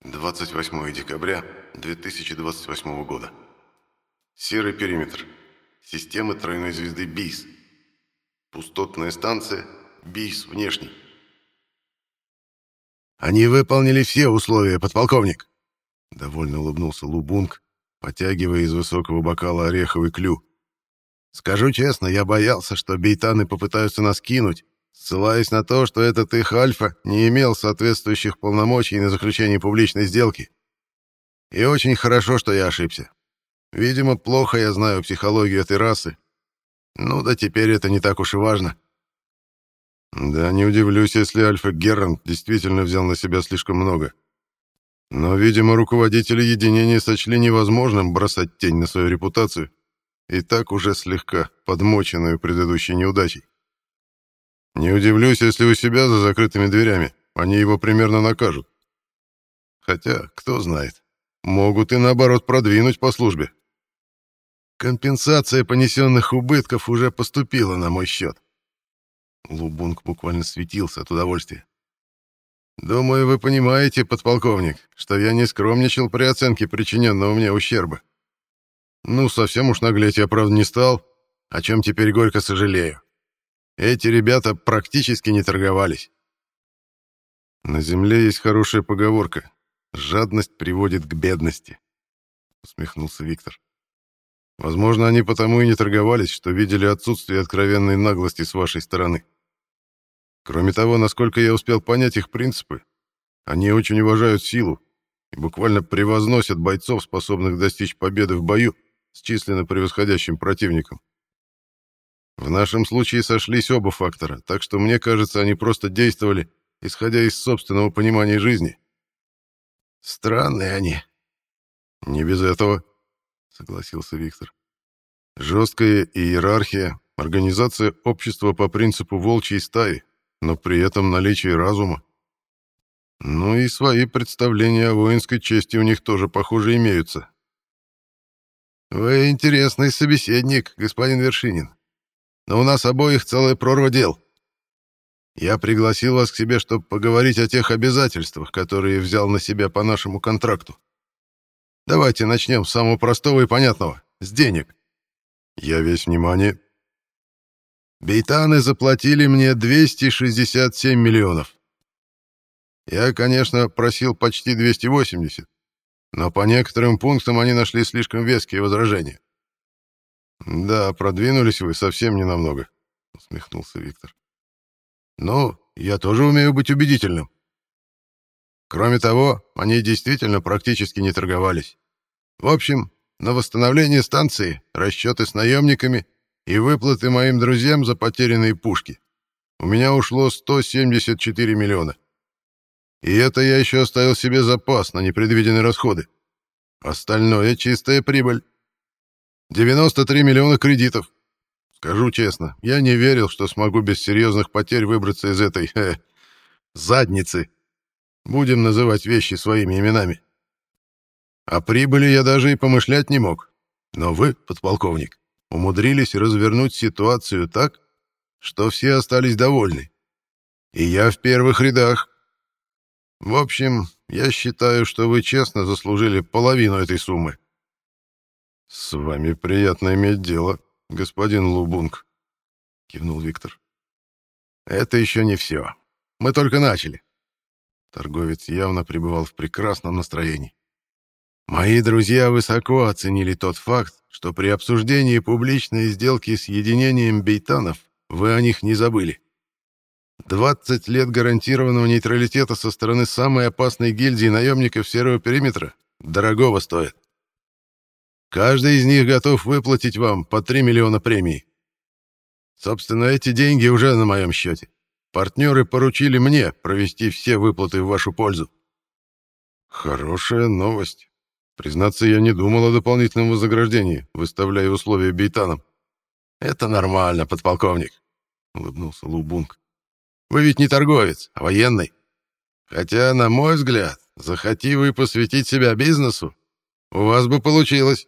28 декабря 2028 года. Серый периметр. Системы тройной звезды БИС. Пустотная станция БИС внешний. «Они выполнили все условия, подполковник!» Довольно улыбнулся Лубунг, потягивая из высокого бокала ореховый клю. «Скажу честно, я боялся, что бейтаны попытаются нас кинуть, ссылаясь на то, что этот их Альфа не имел соответствующих полномочий на заключение публичной сделки. И очень хорошо, что я ошибся. Видимо, плохо я знаю психологию этой расы. Ну да теперь это не так уж и важно». Да, не удивлюсь, если Альфа Геррант действительно взял на себя слишком много. Но, видимо, руководители единения сочли невозможным бросать тень на свою репутацию, и так уже слегка подмоченную предыдущей неудачей. Не удивлюсь, если у себя за закрытыми дверями они его примерно накажут. Хотя, кто знает, могут и наоборот продвинуть по службе. Компенсация понесенных убытков уже поступила на мой счет. Лубунг буквально светился от удовольствия. Думаю, вы понимаете, подполковник, что я не скромничал при оценке причиненного мне ущерба. Ну, совсем уж наглеть я, правда, не стал, о чем теперь горько сожалею. Эти ребята практически не торговались. На земле есть хорошая поговорка: «Жадность приводит к бедности», — усмехнулся Виктор. Возможно, они потому и не торговались, что видели отсутствие откровенной наглости с вашей стороны. Кроме того, насколько я успел понять их принципы, они очень уважают силу и буквально превозносят бойцов, способных достичь победы в бою с численно превосходящим противником. В нашем случае сошлись оба фактора, так что, мне кажется, они просто действовали, исходя из собственного понимания жизни. Странные они. Не без этого, согласился Виктор. Жесткая иерархия, организация общества по принципу волчьей стаи, но при этом наличие разума. Ну и свои представления о воинской чести у них тоже, похоже, имеются. Вы интересный собеседник, господин Вершинин. Но у нас обоих целая прорва дел. Я пригласил вас к себе, чтобы поговорить о тех обязательствах, которые взял на себя по нашему контракту. Давайте начнем с самого простого и понятного — с денег. Я весь внимание. Бейтаны заплатили мне 267 миллионов. Я, конечно, просил почти 280, но по некоторым пунктам они нашли слишком веские возражения. «Да, продвинулись вы совсем ненамного», — усмехнулся Виктор. «Ну, я тоже умею быть убедительным. Кроме того, они действительно практически не торговались. В общем, на восстановление станции, расчеты с наемниками и выплаты моим друзьям за потерянные пушки у меня ушло 174 миллиона. И это я еще оставил себе запас на непредвиденные расходы. Остальное — чистая прибыль. 93 миллиона кредитов. Скажу честно, я не верил, что смогу без серьезных потерь выбраться из этой задницы. Будем называть вещи своими именами. О прибыли я даже и помышлять не мог. Но вы, подполковник, умудрились развернуть ситуацию так, что все остались довольны. И я в первых рядах. В общем, я считаю, что вы честно заслужили половину этой суммы. «С вами приятно иметь дело, господин Лубунг», — кивнул Виктор. «Это еще не все. Мы только начали». Торговец явно пребывал в прекрасном настроении. «Мои друзья высоко оценили тот факт, что при обсуждении публичной сделки с единением бейтанов вы о них не забыли. 20 лет гарантированного нейтралитета со стороны самой опасной гильдии наемников Серого периметра дорогого стоит. Каждый из них готов выплатить вам по 3 миллиона премии. Собственно, эти деньги уже на моем счете. Партнеры поручили мне провести все выплаты в вашу пользу». «Хорошая новость. Признаться, я не думал о дополнительном вознаграждении, выставляя условия бейтанам». «Это нормально, подполковник», — улыбнулся Лубунг. «Вы ведь не торговец, а военный. Хотя, на мой взгляд, захоти вы посвятить себя бизнесу, у вас бы получилось».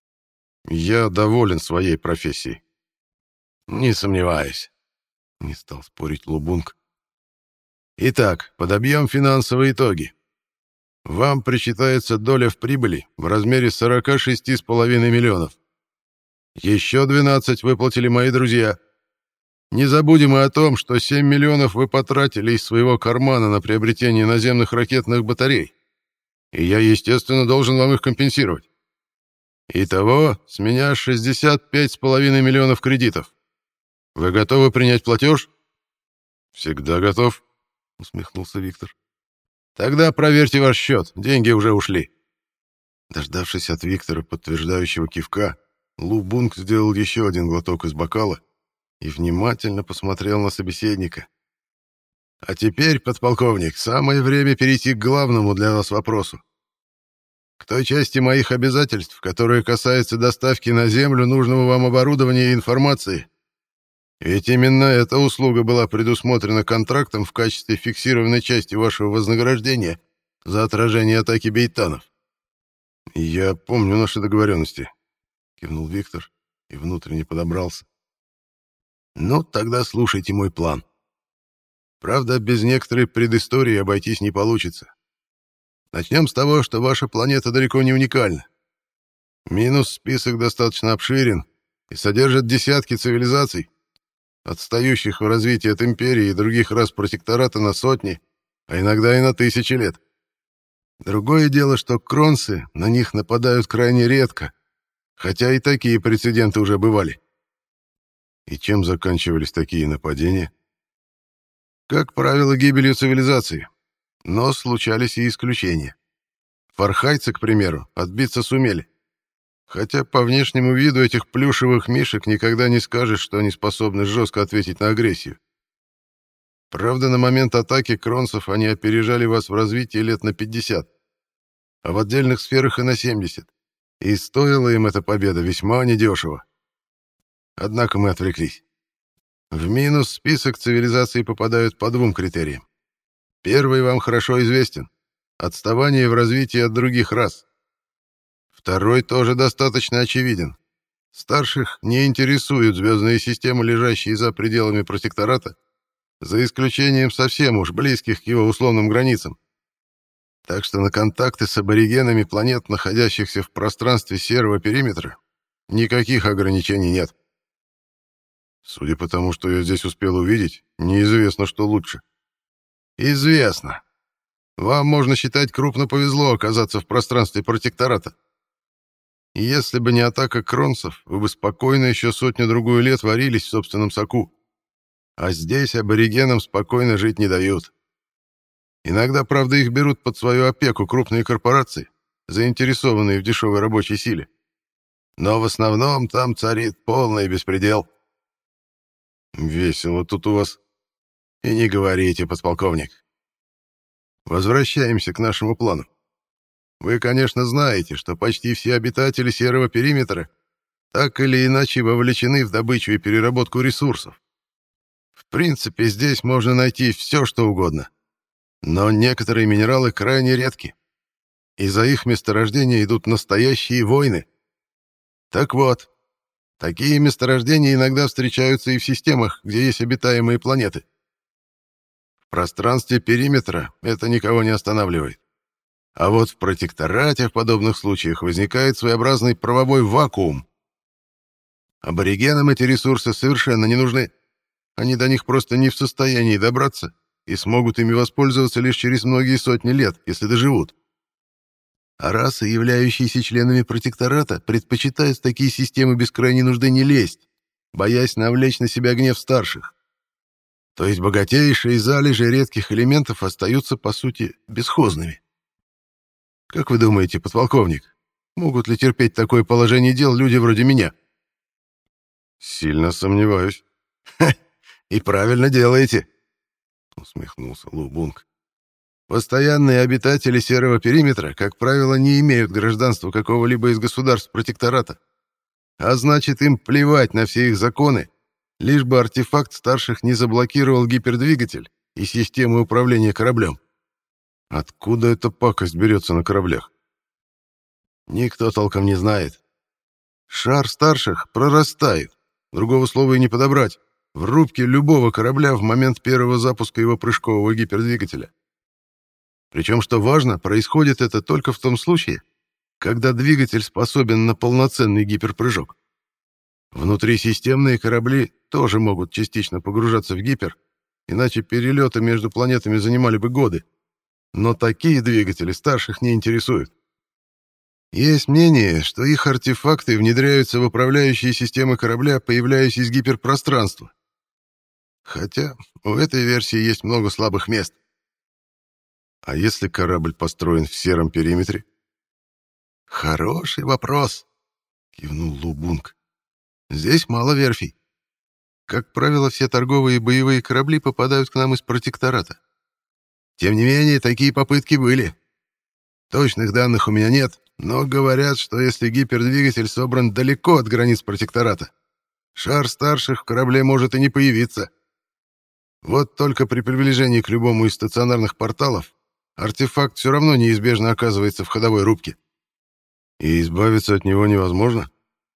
«Я доволен своей профессией». «Не сомневаюсь», — не стал спорить Лубунг. «Итак, подобьем финансовые итоги. вам причитается доля в прибыли в размере 46,5 миллионов. Еще 12 выплатили мои друзья. Не забудем и о том, что 7 миллионов вы потратили из своего кармана на приобретение наземных ракетных батарей. И я, естественно, должен вам их компенсировать. Итого, с меня 65,5 миллионов кредитов. Вы готовы принять платеж? Всегда готов, усмехнулся Виктор. Тогда проверьте ваш счет, деньги уже ушли. Дождавшись от Виктора подтверждающего кивка, Лу Бунг сделал еще один глоток из бокала и внимательно посмотрел на собеседника. А теперь, подполковник, самое время перейти к главному для вас вопросу. К той части моих обязательств, которая касается доставки на Землю нужного вам оборудования и информации. Ведь именно эта услуга была предусмотрена контрактом в качестве фиксированной части вашего вознаграждения за отражение атаки бейтанов. «Я помню наши договоренности», — кивнул Виктор и внутренне подобрался. «Ну, тогда слушайте мой план. Правда, без некоторой предыстории обойтись не получится. Начнем с того, что ваша планета далеко не уникальна. Минус список достаточно обширен и содержит десятки цивилизаций, отстающих в развитии от империи и других рас протектората на сотни, а иногда и на тысячи лет. Другое дело, что кронсы на них нападают крайне редко, хотя и такие прецеденты уже бывали. И чем заканчивались такие нападения? Как правило, гибелью цивилизации, но случались и исключения. Фархайцы, к примеру, отбиться сумели. Хотя по внешнему виду этих плюшевых мишек никогда не скажешь, что они способны жестко ответить на агрессию. Правда, на момент атаки кронсов они опережали вас в развитии лет на 50, а в отдельных сферах и на 70. И стоила им эта победа весьма недешево. Однако мы отвлеклись. В минус список цивилизаций попадают по двум критериям. Первый вам хорошо известен — отставание в развитии от других рас. Второй тоже достаточно очевиден. Старших не интересуют звездные системы, лежащие за пределами протектората, за исключением совсем уж близких к его условным границам. Так что на контакты с аборигенами планет, находящихся в пространстве серого периметра, никаких ограничений нет. Судя по тому, что я здесь успел увидеть, неизвестно, что лучше. Известно. Вам, можно считать, крупно повезло оказаться в пространстве протектората. И если бы не атака кронсов, вы бы спокойно еще сотню-другую лет варились в собственном соку. А здесь аборигенам спокойно жить не дают. Иногда, правда, их берут под свою опеку крупные корпорации, заинтересованные в дешевой рабочей силе. Но в основном там царит полный беспредел. Весело тут у вас. И не говорите, подполковник. Возвращаемся к нашему плану. Вы, конечно, знаете, что почти все обитатели серого периметра так или иначе вовлечены в добычу и переработку ресурсов. В принципе, здесь можно найти все, что угодно. Но некоторые минералы крайне редки, и за их месторождения идут настоящие войны. Так вот, такие месторождения иногда встречаются и в системах, где есть обитаемые планеты. В пространстве периметра это никого не останавливает. А вот в протекторате в подобных случаях возникает своеобразный правовой вакуум. Аборигенам эти ресурсы совершенно не нужны. Они до них просто не в состоянии добраться и смогут ими воспользоваться лишь через многие сотни лет, если доживут. А расы, являющиеся членами протектората, предпочитают в такие системы без крайней нужды не лезть, боясь навлечь на себя гнев старших. То есть богатейшие залежи редких элементов остаются, по сути, бесхозными. Как вы думаете, подполковник, могут ли терпеть такое положение дел люди вроде меня? Сильно сомневаюсь. И правильно делаете, усмехнулся Лу Бунг. Постоянные обитатели серого периметра, как правило, не имеют гражданства какого-либо из государств протектората. А значит, им плевать на все их законы, лишь бы артефакт старших не заблокировал гипердвигатель и систему управления кораблем. Откуда эта пакость берется на кораблях? Никто толком не знает. Шар старших прорастает, другого слова и не подобрать, в рубке любого корабля в момент первого запуска его прыжкового гипердвигателя. Причем, что важно, происходит это только в том случае, когда двигатель способен на полноценный гиперпрыжок. Внутрисистемные корабли тоже могут частично погружаться в гипер, иначе перелеты между планетами занимали бы годы. Но такие двигатели старших не интересуют. Есть мнение, что их артефакты внедряются в управляющие системы корабля, появляясь из гиперпространства. Хотя у этой версии есть много слабых мест. А если корабль построен в сером периметре? Хороший вопрос, кивнул Лубунг. Здесь мало верфей. Как правило, все торговые и боевые корабли попадают к нам из протектората. Тем не менее, такие попытки были. Точных данных у меня нет, но говорят, что если гипердвигатель собран далеко от границ протектората, шар старших в корабле может и не появиться. Вот только при приближении к любому из стационарных порталов артефакт все равно неизбежно оказывается в ходовой рубке. И избавиться от него невозможно?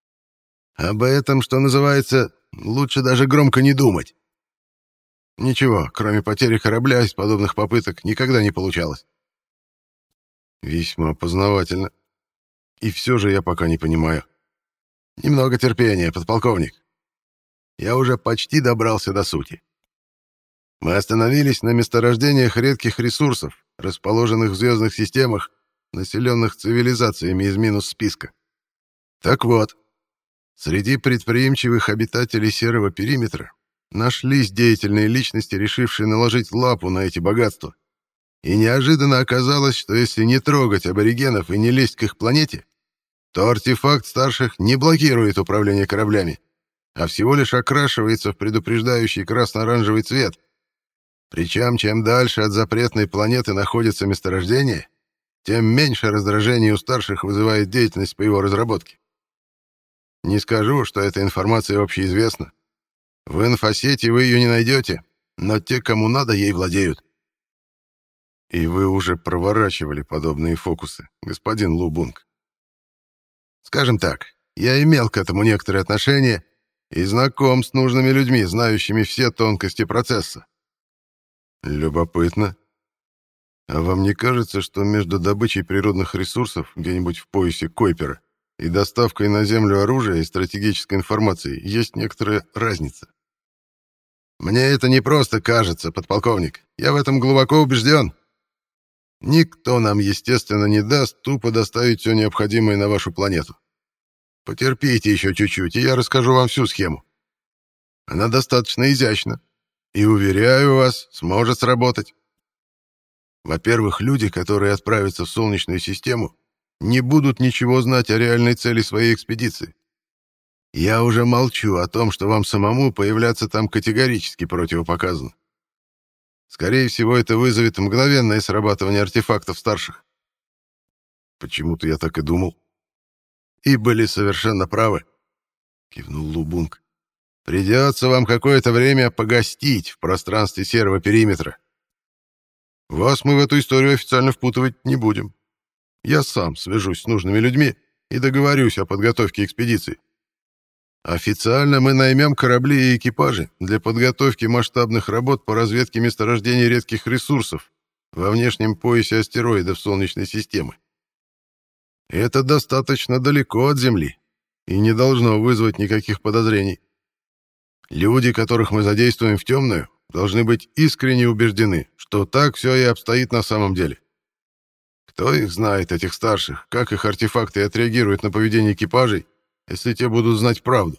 Об этом, что называется, лучше даже громко не думать. Ничего, кроме потери корабля из подобных попыток никогда не получалось. Весьма познавательно. И все же я пока не понимаю. Немного терпения, подполковник. Я уже почти добрался до сути. Мы остановились на месторождениях редких ресурсов, расположенных в звездных системах, населенных цивилизациями из минус-списка. Так вот, среди предприимчивых обитателей серого периметра нашлись деятельные личности, решившие наложить лапу на эти богатства. И неожиданно оказалось, что если не трогать аборигенов и не лезть к их планете, то артефакт старших не блокирует управление кораблями, а всего лишь окрашивается в предупреждающий красно-оранжевый цвет. Причем, чем дальше от запретной планеты находится месторождение, тем меньше раздражения у старших вызывает деятельность по его разработке. Не скажу, что эта информация общеизвестна. В инфосети вы ее не найдете, но те, кому надо, ей владеют. И вы уже проворачивали подобные фокусы, господин Лубунг. Скажем так, я имел к этому некоторые отношения и знаком с нужными людьми, знающими все тонкости процесса. Любопытно. А вам не кажется, что между добычей природных ресурсов где-нибудь в поясе Койпера и доставкой на Землю оружия и стратегической информации есть некоторая разница? Мне это не просто кажется, подполковник. Я в этом глубоко убежден. Никто нам, естественно, не даст тупо доставить все необходимое на вашу планету. Потерпите еще чуть-чуть, и я расскажу вам всю схему. Она достаточно изящна, и, уверяю вас, сможет сработать. Во-первых, люди, которые отправятся в Солнечную систему, не будут ничего знать о реальной цели своей экспедиции. Я уже молчу о том, что вам самому появляться там категорически противопоказано. Скорее всего, это вызовет мгновенное срабатывание артефактов старших. Почему-то я так и думал. И были совершенно правы, кивнул Лубунг. Придется вам какое-то время погостить в пространстве серого периметра. Вас мы в эту историю официально впутывать не будем. Я сам свяжусь с нужными людьми и договорюсь о подготовке экспедиции. Официально мы наймем корабли и экипажи для подготовки масштабных работ по разведке месторождений редких ресурсов во внешнем поясе астероидов Солнечной системы. Это достаточно далеко от Земли и не должно вызвать никаких подозрений. Люди, которых мы задействуем в темную, должны быть искренне убеждены, что так все и обстоит на самом деле. Кто их знает, этих старших, как их артефакты отреагируют на поведение экипажей, если те будут знать правду.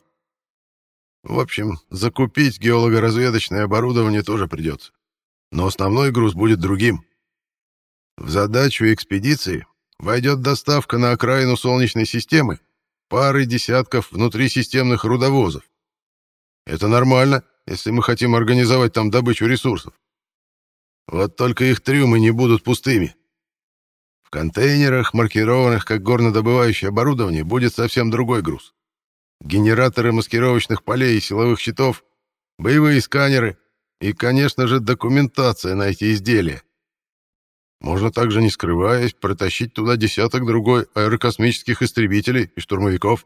В общем, закупить геолого-разведочное оборудование тоже придется. Но основной груз будет другим. В задачу экспедиции войдет доставка на окраину Солнечной системы пары десятков внутрисистемных рудовозов. Это нормально, если мы хотим организовать там добычу ресурсов. Вот только их трюмы не будут пустыми. В контейнерах, маркированных как горнодобывающее оборудование, будет совсем другой груз. Генераторы маскировочных полей и силовых щитов, боевые сканеры и, конечно же, документация на эти изделия. Можно также, не скрываясь, протащить туда десяток-другой аэрокосмических истребителей и штурмовиков.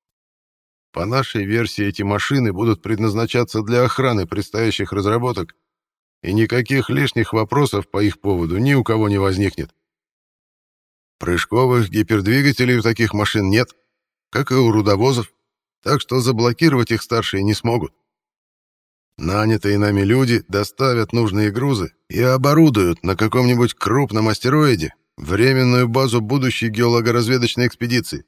По нашей версии, эти машины будут предназначаться для охраны предстоящих разработок и никаких лишних вопросов по их поводу ни у кого не возникнет. Прыжковых гипердвигателей у таких машин нет, как и у рудовозов, так что заблокировать их старшие не смогут. Нанятые нами люди доставят нужные грузы и оборудуют на каком-нибудь крупном астероиде временную базу будущей геологоразведочной экспедиции.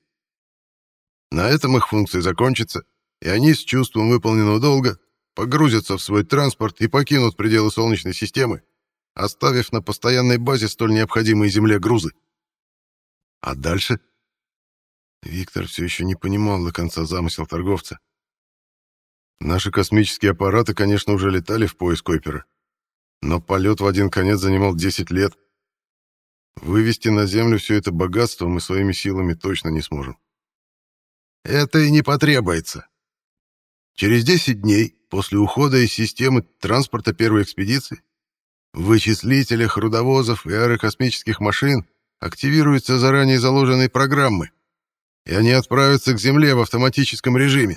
На этом их функции закончатся, и они с чувством выполненного долга погрузятся в свой транспорт и покинут пределы Солнечной системы, оставив на постоянной базе столь необходимые Земле грузы. А дальше? Виктор все еще не понимал до конца замысел торговца. Наши космические аппараты, конечно, уже летали в поиск Койпера, но полет в один конец занимал 10 лет. Вывести на Землю все это богатство мы своими силами точно не сможем. Это и не потребуется. Через 10 дней после ухода из системы транспорта первой экспедиции в вычислителях рудовозов и аэрокосмических машин активируются заранее заложенные программы, и они отправятся к Земле в автоматическом режиме.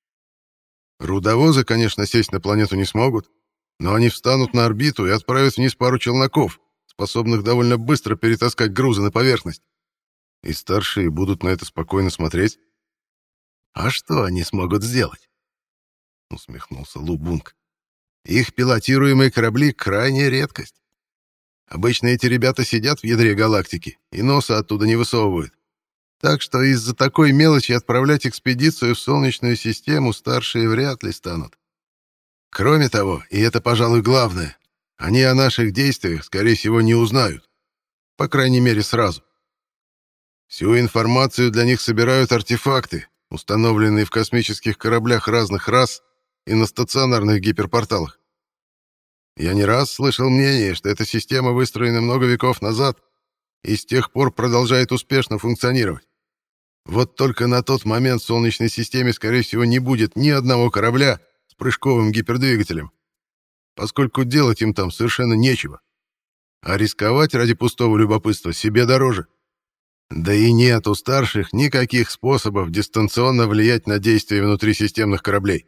Рудовозы, конечно, сесть на планету не смогут, но они встанут на орбиту и отправят вниз пару челноков, способных довольно быстро перетаскать грузы на поверхность. И старшие будут на это спокойно смотреть. «А что они смогут сделать?» — усмехнулся Лу Бунг. «Их пилотируемые корабли — крайняя редкость. Обычно эти ребята сидят в ядре галактики и носа оттуда не высовывают. Так что из-за такой мелочи отправлять экспедицию в Солнечную систему старшие вряд ли станут. Кроме того, и это, пожалуй, главное, они о наших действиях, скорее всего, не узнают. По крайней мере, сразу. Всю информацию для них собирают артефакты, установленные в космических кораблях разных рас и на стационарных гиперпорталах. Я не раз слышал мнение, что эта система выстроена много веков назад и с тех пор продолжает успешно функционировать. Вот только на тот момент в Солнечной системе, скорее всего, не будет ни одного корабля с прыжковым гипердвигателем, поскольку делать им там совершенно нечего. А рисковать ради пустого любопытства себе дороже. Да и нет у старших никаких способов дистанционно влиять на действия внутрисистемных кораблей.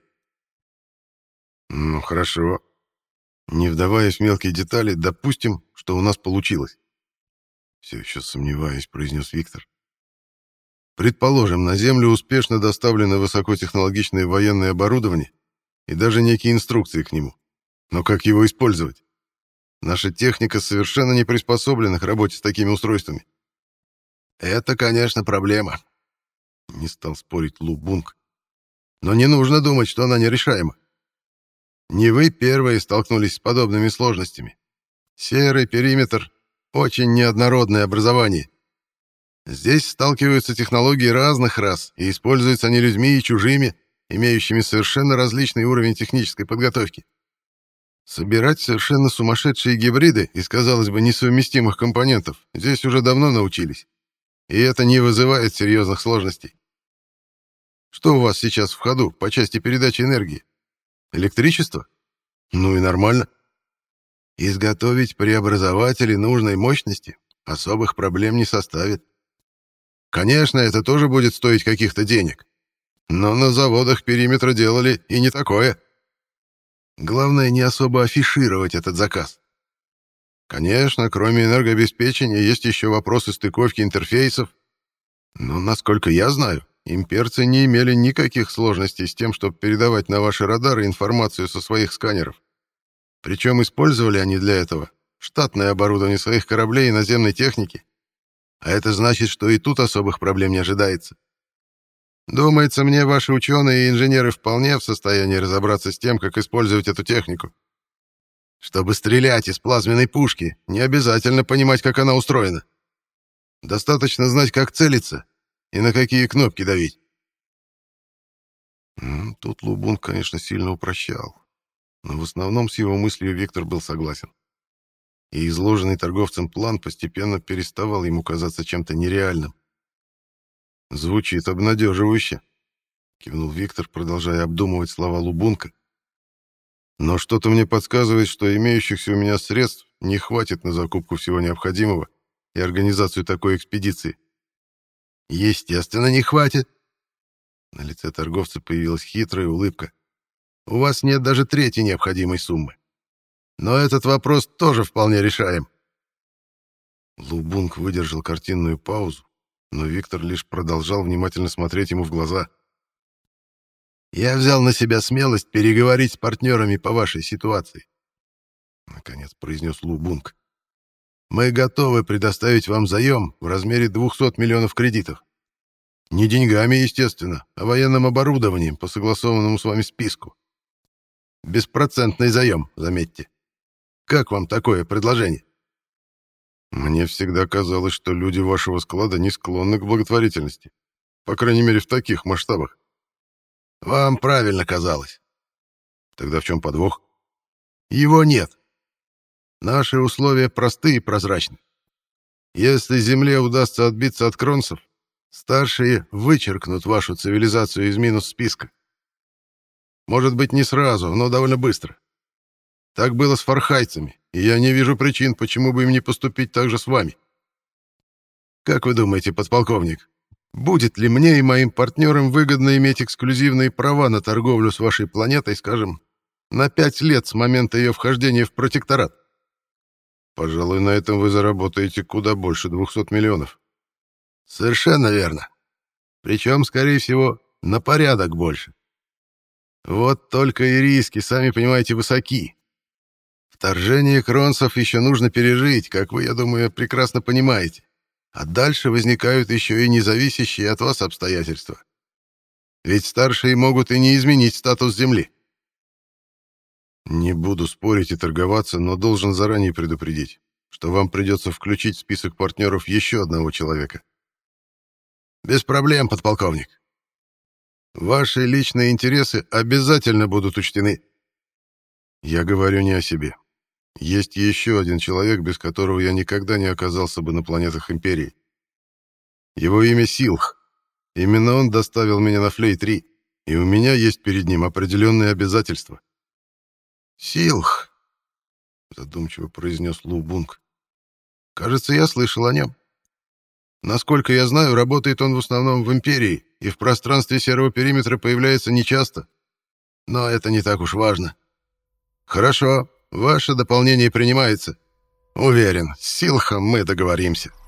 Ну, хорошо. Не вдаваясь в мелкие детали, допустим, что у нас получилось. Все еще сомневаясь, произнес Виктор. Предположим, на Землю успешно доставлено высокотехнологичное военное оборудование и даже некие инструкции к нему. Но как его использовать? Наша техника совершенно не приспособлена к работе с такими устройствами. Это, конечно, проблема. Не стал спорить Лу Бунг. Но не нужно думать, что она нерешаема. Не вы первые столкнулись с подобными сложностями. Серый периметр — очень неоднородное образование. Здесь сталкиваются технологии разных рас, и используются они людьми и чужими, имеющими совершенно различный уровень технической подготовки. Собирать совершенно сумасшедшие гибриды из, казалось бы, несовместимых компонентов здесь уже давно научились. И это не вызывает серьезных сложностей. Что у вас сейчас в ходу по части передачи энергии? Электричество? Ну и нормально. Изготовить преобразователи нужной мощности особых проблем не составит. Конечно, это тоже будет стоить каких-то денег. Но на заводах периметра делали и не такое. Главное, не особо афишировать этот заказ. Конечно, кроме энергообеспечения, есть еще вопросы стыковки интерфейсов. Но, насколько я знаю, имперцы не имели никаких сложностей с тем, чтобы передавать на ваши радары информацию со своих сканеров. Причем использовали они для этого штатное оборудование своих кораблей и наземной техники. А это значит, что и тут особых проблем не ожидается. Думается мне, ваши ученые и инженеры вполне в состоянии разобраться с тем, как использовать эту технику. Чтобы стрелять из плазменной пушки, не обязательно понимать, как она устроена. Достаточно знать, как целиться и на какие кнопки давить. Тут Лу Бунг, конечно, сильно упрощал, но в основном с его мыслью Виктор был согласен. И изложенный торговцем план постепенно переставал ему казаться чем-то нереальным. «Звучит обнадеживающе», — кивнул Виктор, продолжая обдумывать слова Лу Бунга. «Но что-то мне подсказывает, что имеющихся у меня средств не хватит на закупку всего необходимого и организацию такой экспедиции». «Естественно, не хватит». На лице торговца появилась хитрая улыбка. «У вас нет даже трети необходимой суммы. Но этот вопрос тоже вполне решаем. Лубунг выдержал картинную паузу, но Виктор лишь продолжал внимательно смотреть ему в глаза. «Я взял на себя смелость переговорить с партнерами по вашей ситуации», — наконец произнес Лубунг. «Мы готовы предоставить вам заем в размере 200 миллионов кредитов. Не деньгами, естественно, а военным оборудованием по согласованному с вами списку. Беспроцентный заем, заметьте. Как вам такое предложение?» Мне всегда казалось, что люди вашего склада не склонны к благотворительности. По крайней мере, в таких масштабах. Вам правильно казалось. Тогда в чем подвох? Его нет. Наши условия просты и прозрачны. Если Земле удастся отбиться от кронцев, старшие вычеркнут вашу цивилизацию из минус-списка. Может быть, не сразу, но довольно быстро. Так было с фархайцами, и я не вижу причин, почему бы им не поступить так же с вами. Как вы думаете, подполковник, будет ли мне и моим партнерам выгодно иметь эксклюзивные права на торговлю с вашей планетой, скажем, на 5 лет с момента ее вхождения в протекторат? Пожалуй, на этом вы заработаете куда больше 200 миллионов. Совершенно верно. Причем, скорее всего, на порядок больше. Вот только и риски, сами понимаете, высоки. Вторжение кронцев еще нужно пережить, как вы, я думаю, прекрасно понимаете. А дальше возникают еще и независящие от вас обстоятельства. Ведь старшие могут и не изменить статус Земли. Не буду спорить и торговаться, но должен заранее предупредить, что вам придется включить в список партнеров еще одного человека. Без проблем, подполковник. Ваши личные интересы обязательно будут учтены. Я говорю не о себе. Есть еще один человек, без которого я никогда не оказался бы на планетах Империи. Его имя Силх. Именно он доставил меня на Флей-3, и у меня есть перед ним определенные обязательства. «Силх», — задумчиво произнес Лубунг. «Кажется, я слышал о нем. Насколько я знаю, работает он в основном в Империи, и в пространстве серого периметра появляется нечасто. Но это не так уж важно. Хорошо, ваше дополнение принимается. Уверен, с Силхом мы договоримся».